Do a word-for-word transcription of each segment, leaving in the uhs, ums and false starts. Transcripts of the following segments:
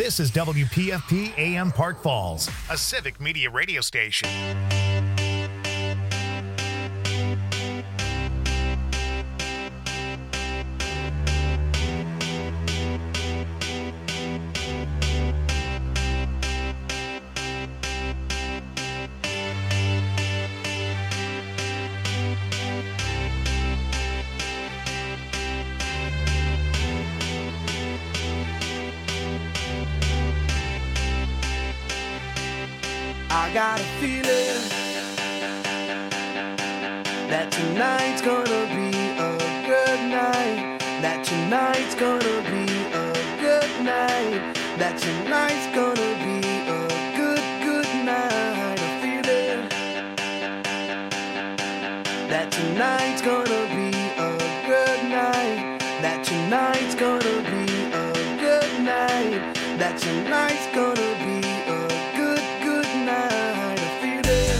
This is W P F P A M Park Falls, a civic media radio station. I got a feeling that tonight's gonna be a good night. That tonight's gonna be a good night. That tonight's gonna be a good, good night. A feeling that tonight's gonna be a good night. That tonight's gonna be a good night. That tonight's gonna be a good, good night. A feeling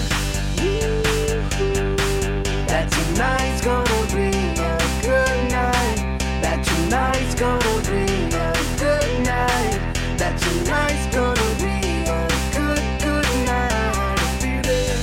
that tonight's gonna be a good night. That tonight's gonna be a good night. That tonight's gonna be a good, good night. A feeling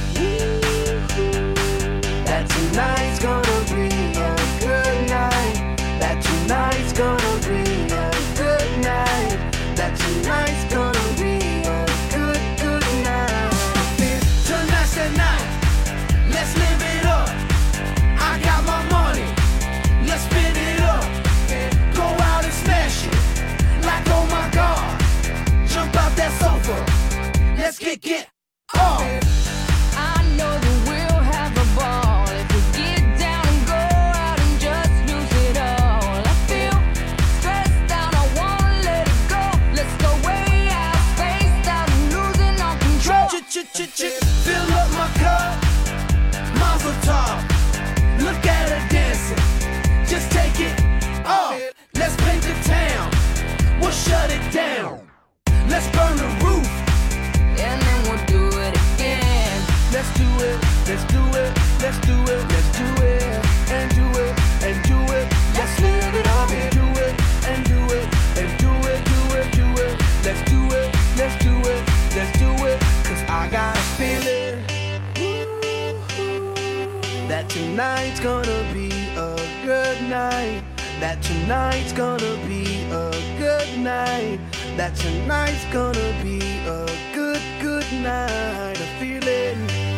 that tonight's gonna be a good night. That tonight's gonna be a good night. That tonight's gonna be a good, good night. Tonight's the night. Let's live it up. I got my money. Let's spin it up. Go out and smash it. Like, oh my God. Jump out that sofa. Let's get get off. I know that we'll have a ball if we get down and go out and just lose it all. I feel stressed out, I wanna let it go. Let's go way out, spaced out and losing all control. Ch-ch-ch-ch, fill up my cup. Mazel tov. Look at her dancing. Just take it off. Let's paint the town. We'll shut it down. Let's burn the roof. And then we'll do it again. Let's do it. Let's do it. Let's do it. Let's do it. And do it. And do it. Let's live it up and do it. And do it. And do it. Do it. Do it. Let's do it. Let's do it. Let's do it. Cause I got a feeling that tonight's gonna be a good night. That tonight's gonna be a good night. That tonight's gonna be a good, good night. A feeling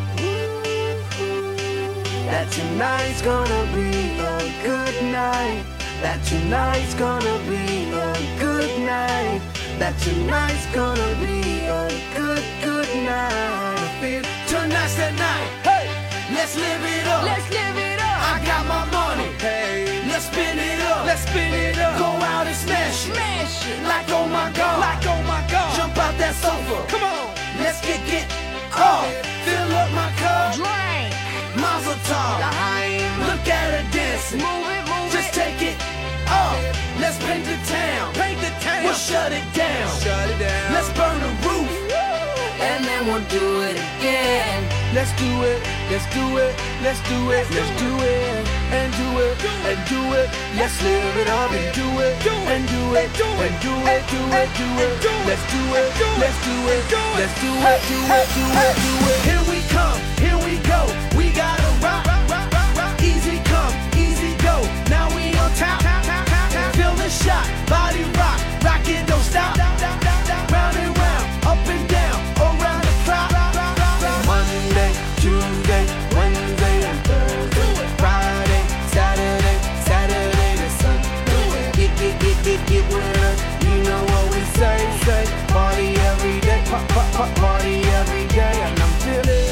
that tonight's gonna be a good night. That tonight's gonna be a good night. That tonight's gonna be a good, good night. I feel tonight's the night. Hey, let's live it up. Let's live it up. I got my money. Hey, let's spin it up. Let's spin it up. Go out and smash it. Smash it. Like oh my God. Like oh my God. Jump out that sofa. Come on. Let's get get off. Fill up my cup. Drink. Mazel tov. L'chaim. Look at her dancing. Move it, move Just it. take it off. Let's paint the town. Paint the town. We'll shut it down. Shut it down. Let's burn the roof. And then we'll do it again. Let's do it. Let's do it. Let's do it. Let's do it. And do it. And do it. Let's live it up and do it. And do it. And do it. Do it. Do it. Let's do it. Let's do it. Let's do it. Do it. Do it. Do it. Here we come. Here we go. We gotta rock. Easy come. Easy go. Now we on top. Feel the shot. Body rock. Rock it. Don't stop. Round and round. Up and down. Around the clock. Monday, Tuesday, Wednesday, and Thursday. Friday, Saturday, Saturday to Sunday. Get, get, get, get, get with us. You know what we say, say. Party every day, pop, pop, pop, party every day. And I'm feeling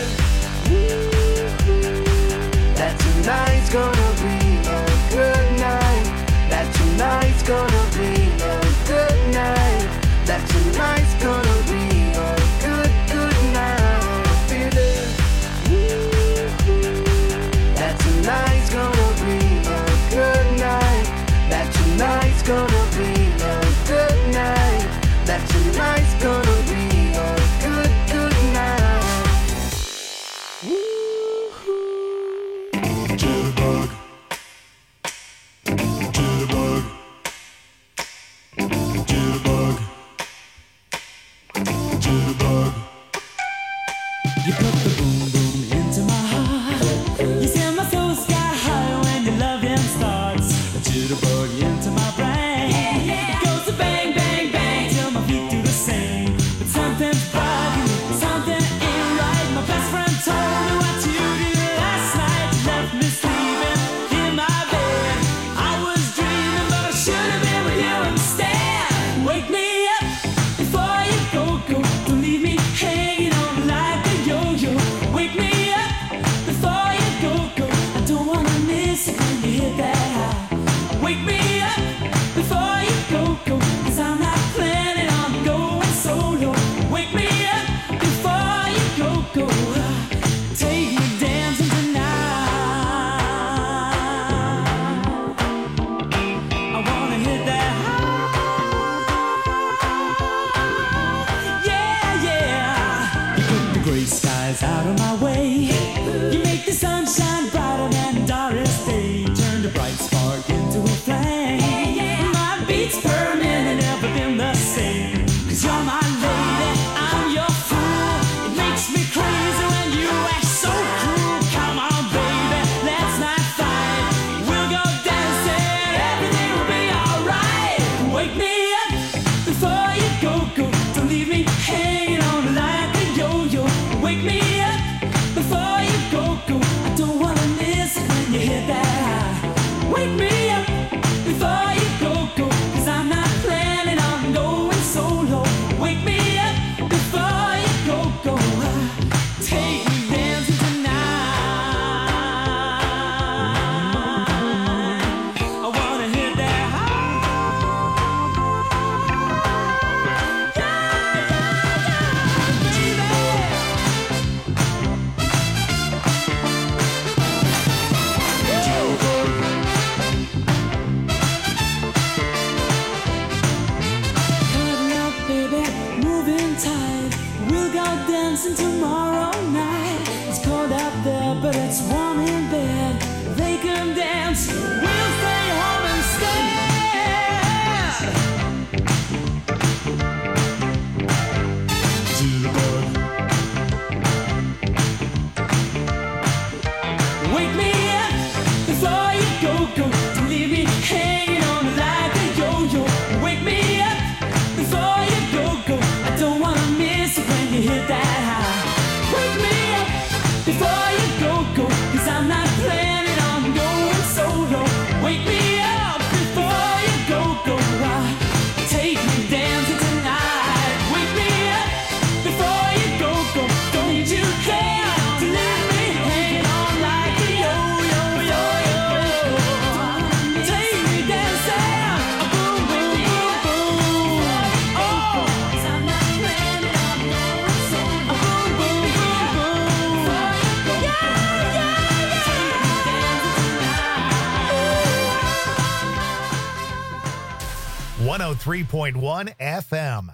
three point one F M.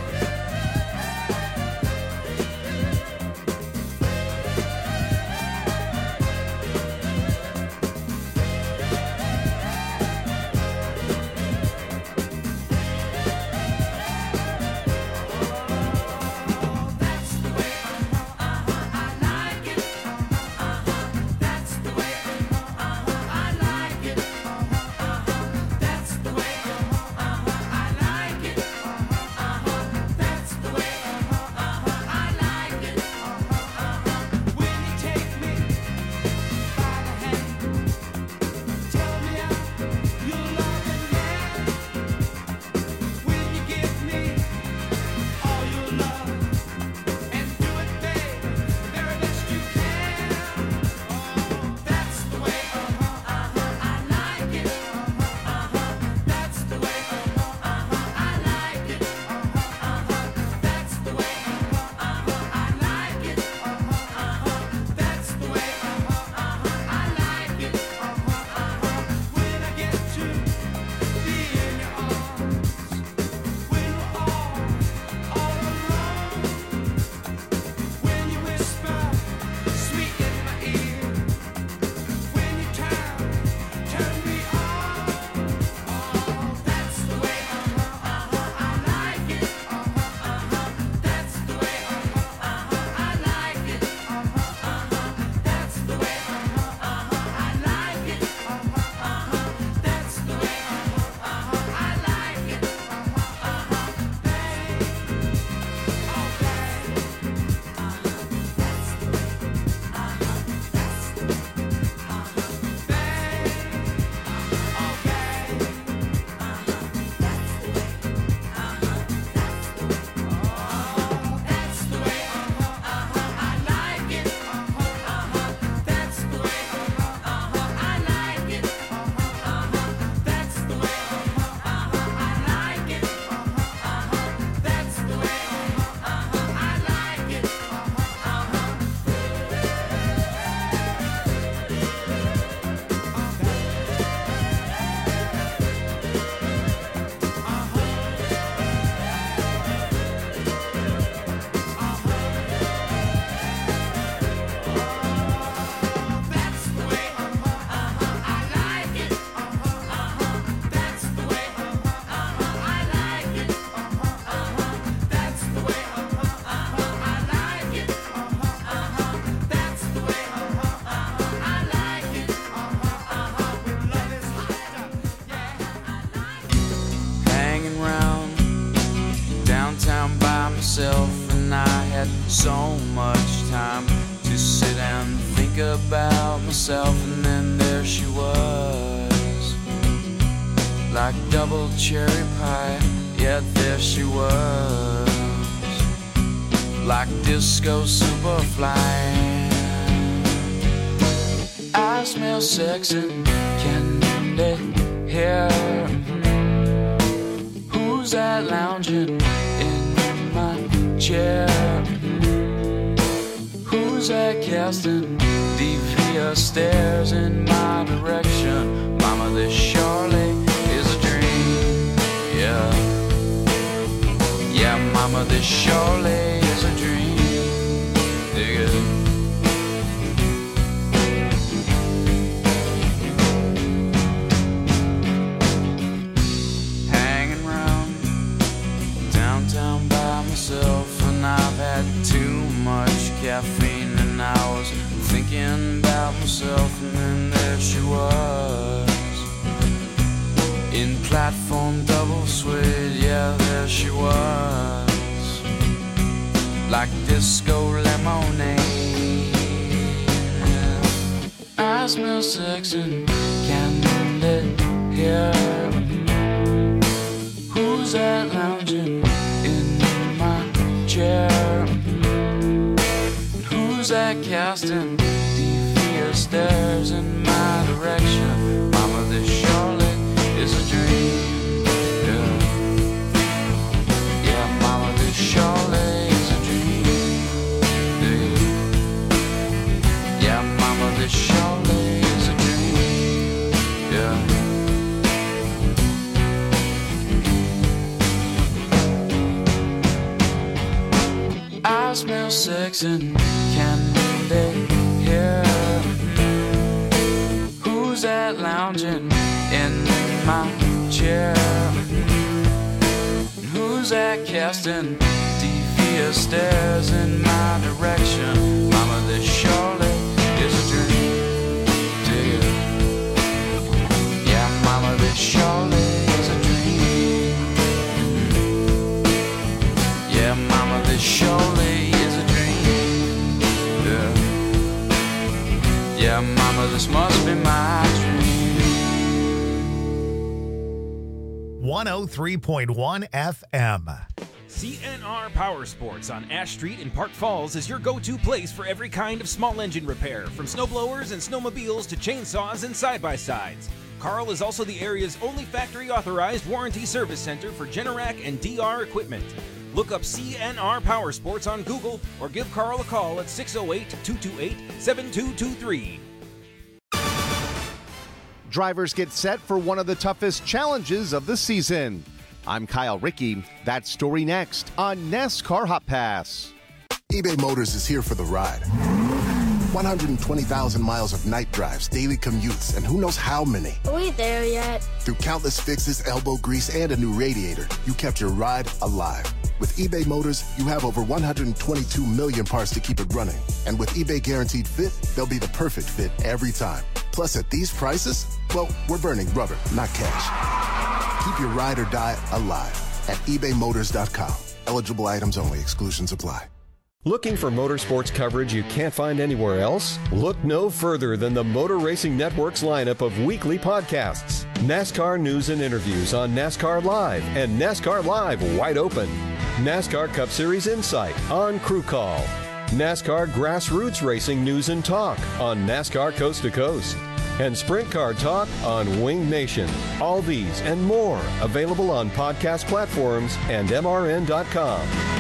And I had so much time to sit and think about myself, and then there she was, like double cherry pie. Yeah, there she was, like disco superfly. I smell sex and candy hair. Who's that lounging in my chair? Who's that casting devious stares in my direction? Mama, this surely is a dream. Yeah, yeah, mama, this surely is a dream. Dig it. And I've had too much caffeine, and I was thinking about myself, and then there she was, in platform double suede. Yeah, there she was, like disco lemonade. I smell sex and candy here. Who's that lounging in my chair? Who's that casting devious stares in my direction? Mama, this surely is a dream. Yeah, yeah, mama, this surely is a dream. Yeah, yeah, mama, this surely is a dream. Yeah. smell sex and candy here. Who's that lounging in my chair? Who's that casting devious stares in my direction? Mama, this surely is a dream. Do you? Yeah, mama, this surely is a dream. Yeah, mama, this surely is a dream. Yeah, yeah, mama, this must be my dream. one oh three point one F M. C N R Power Sports on Ash Street in Park Falls is your go-to place for every kind of small engine repair, from snowblowers and snowmobiles to chainsaws and side-by-sides. Carl is also the area's only factory-authorized warranty service center for Generac and D R equipment. Look up C N R Power Sports on Google or give Carl a call at six oh eight, two two eight, seven two two three. Drivers get set for one of the toughest challenges of the season. I'm Kyle Rickey. That story next on NASCAR Hot Pass. eBay Motors is here for the ride. one hundred twenty thousand miles of night drives, daily commutes, and who knows how many. Are we there yet? Through countless fixes, elbow grease, and a new radiator, you kept your ride alive. With eBay Motors, you have over one hundred twenty-two million parts to keep it running. And with eBay Guaranteed Fit, they'll be the perfect fit every time. Plus, at these prices, well, we're burning rubber, not cash. Keep your ride or die alive at ebay motors dot com. Eligible items only. Exclusions apply. Looking for motorsports coverage you can't find anywhere else? Look no further than the Motor Racing Network's lineup of weekly podcasts. NASCAR news and interviews on NASCAR Live and NASCAR Live Wide Open. NASCAR Cup Series Insight on Crew Call. NASCAR Grassroots Racing News and Talk on NASCAR Coast to Coast. And Sprint Car Talk on Wing Nation. All these and more available on podcast platforms and M R N dot com.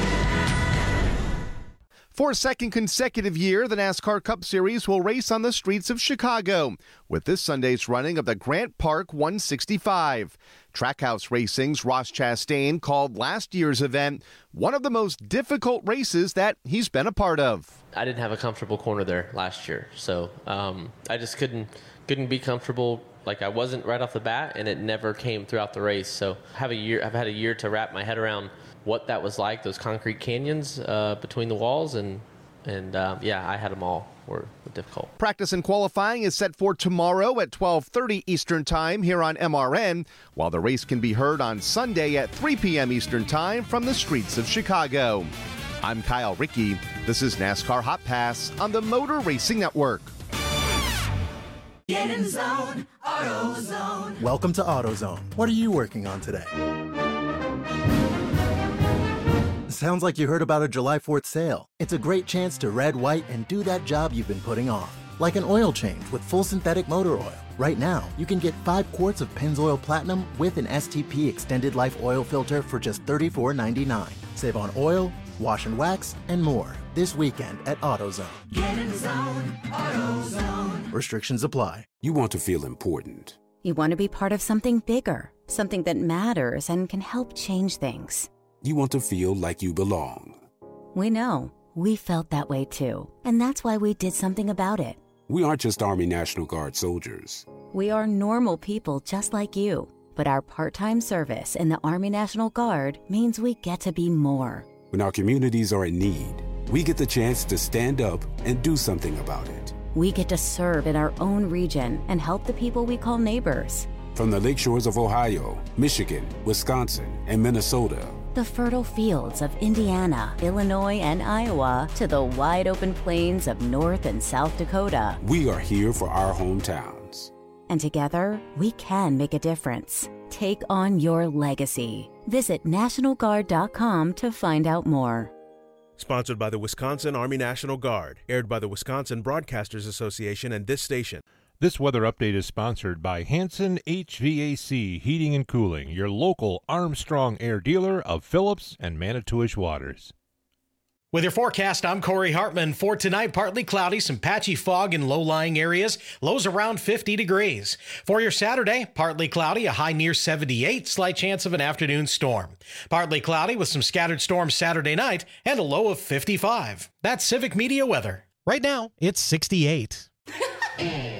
For a second consecutive year, the NASCAR Cup Series will race on the streets of Chicago, with this Sunday's running of the Grant Park one sixty-five. Trackhouse Racing's Ross Chastain called last year's event one of the most difficult races that he's been a part of. I didn't have a comfortable corner there last year, so um, I just couldn't couldn't be comfortable. Like, I wasn't right off the bat, and it never came throughout the race. So I have a year. I've had a year to wrap my head around what that was like, those concrete canyons uh, between the walls, and and uh, yeah, I had them all were difficult. Practice and qualifying is set for tomorrow at twelve thirty Eastern Time here on M R N, while the race can be heard on Sunday at three p.m. Eastern Time from the streets of Chicago. I'm Kyle Rickey. This is NASCAR Hot Pass on the Motor Racing Network. Get in zone, AutoZone. Welcome to AutoZone. What are you working on today? Sounds like you heard about a July fourth sale. It's a great chance to red, white, and do that job you've been putting off. Like an oil change with full synthetic motor oil. Right now, you can get five quarts of Pennzoil Platinum with an S T P extended life oil filter for just thirty-four ninety-nine. Save on oil, wash and wax, and more this weekend at AutoZone. Get in zone, AutoZone. Restrictions apply. You want to feel important. You want to be part of something bigger, something that matters and can help change things. You want to feel like you belong. We know. We felt that way too. And that's why we did something about it. We aren't just Army National Guard soldiers. We are normal people just like you. But our part-time service in the Army National Guard means we get to be more. When our communities are in need, we get the chance to stand up and do something about it. We get to serve in our own region and help the people we call neighbors. From the lakeshores of Ohio, Michigan, Wisconsin, and Minnesota. The fertile fields of Indiana, Illinois, and Iowa to the wide open plains of North and South Dakota. We are here for our hometowns. And together, we can make a difference. Take on your legacy. Visit National Guard dot com to find out more. Sponsored by the Wisconsin Army National Guard. Aired by the Wisconsin Broadcasters Association and this station. This weather update is sponsored by Hanson H V A C Heating and Cooling, your local Armstrong Air dealer of Phillips and Manitowish Waters. With your forecast, I'm Corey Hartman. For tonight, partly cloudy, some patchy fog in low-lying areas, lows around fifty degrees. For your Saturday, partly cloudy, a high near seventy-eight, slight chance of an afternoon storm. Partly cloudy with some scattered storms Saturday night and a low of fifty-five. That's Civic Media weather. Right now, it's sixty-eight.